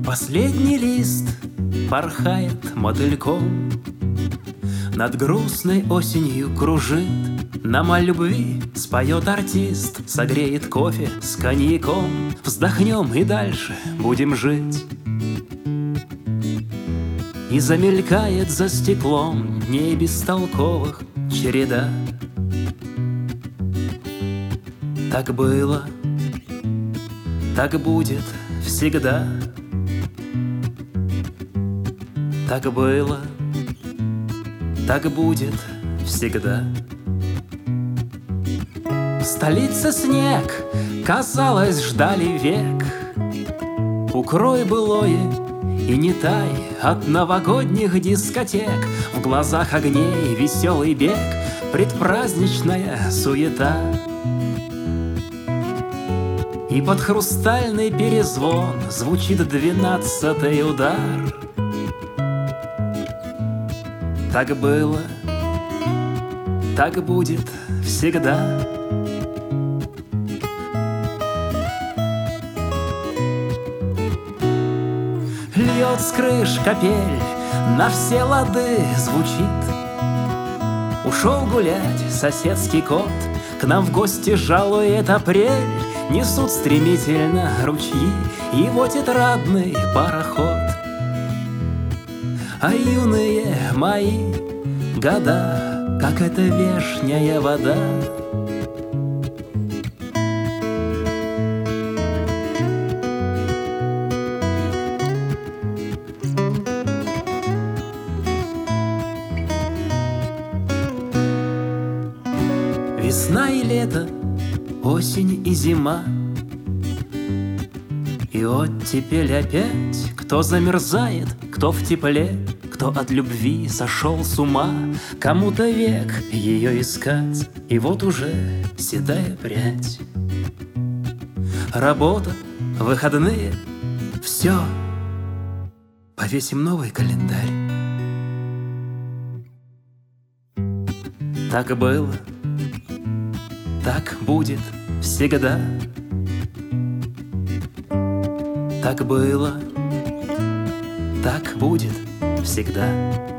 Последний лист порхает мотыльком, над грустной осенью кружит. Нам о любви споет артист, согреет кофе с коньяком. Вздохнем и дальше будем жить. И замелькает за стеклом дней бестолковых череда. Так было, так будет всегда. Так было, так будет всегда. В столице снег, казалось, ждали век. Укрой былое и не тай от новогодних дискотек. В глазах огней веселый бег, предпраздничная суета. И под хрустальный перезвон звучит 12-й удар. Так было, так будет всегда. Льет с крыш капель, на все лады звучит. Ушел гулять соседский кот, к нам в гости жалует апрель. Несут стремительно ручьи его тетрадный пароход. А юные мои года, как эта вешняя вода. Весна и лето, осень и зима, и оттепель опять. Кто замерзает, кто в тепле, кто от любви сошел с ума. Кому-то век ее искать, и вот уже седая прядь. Работа, выходные, все, повесим новый календарь. Так было, так будет всегда. Так было, так будет всегда.